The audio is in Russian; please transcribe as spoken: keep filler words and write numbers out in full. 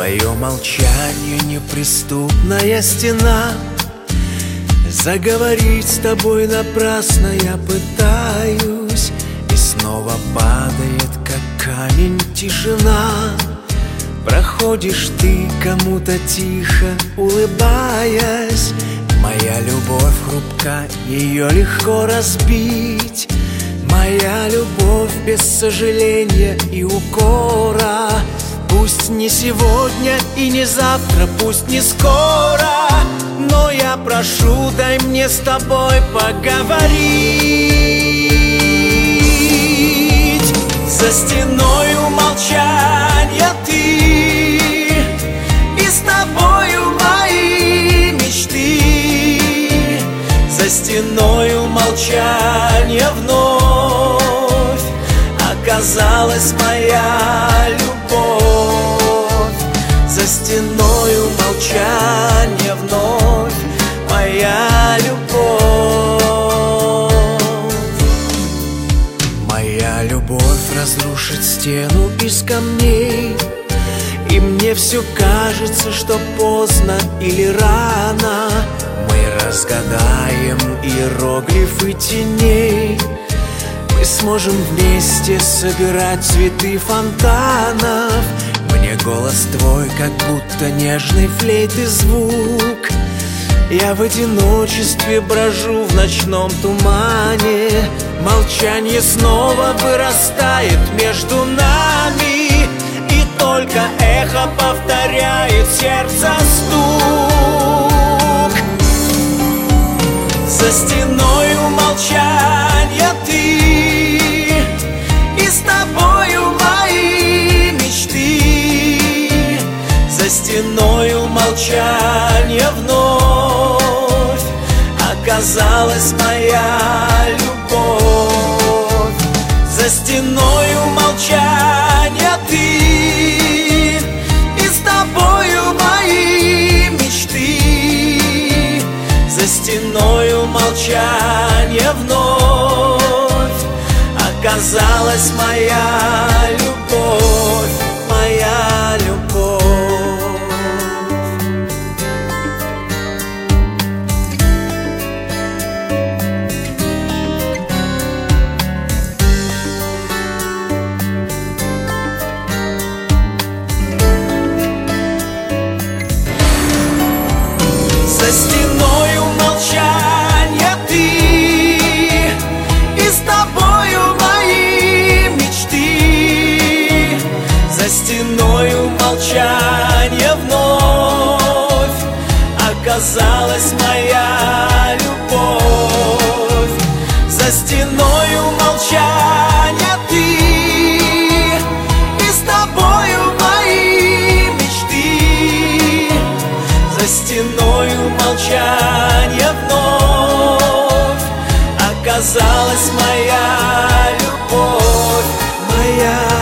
Твое молчание неприступная стена. Заговорить с тобой напрасно я пытаюсь, и снова падает, как камень, тишина. Проходишь ты кому-то тихо, улыбаясь. Моя любовь хрупка, ее легко разбить. Моя любовь без сожаления и укора. Пусть не сегодня и не завтра, пусть не скоро, но я прошу, дай мне с тобой поговорить. За стеною молчания ты, и с тобою мои мечты. За стеною молчания вновь оказалась моя любовь. За стеною молчания вновь моя любовь. Моя любовь разрушит стену из камней, и мне все кажется, что поздно или рано. Мы разгадаем иероглифы теней. Мы сможем вместе собирать цветы фонтанов. Мне голос твой, как будто нежный флейты звук. Я в одиночестве брожу в ночном тумане. Молчание снова вырастает между нами, и только эхо повторяет сердце стук. За стеною молчания ты, и с тобою мои мечты. За стеною молчания вновь оказалась моя любовь. За стеною молчания ты, и с тобою мои мечты. За стеною молчания вновь оказалась моя любовь, моя любовь. За стеною молчания ты, и с тобою мои мечты. За стеною молчания вновь оказалась моя любовь. За стеною молчания ты, и с тобою мои мечты. За стеною молчания вновь оказалась моя любовь, моя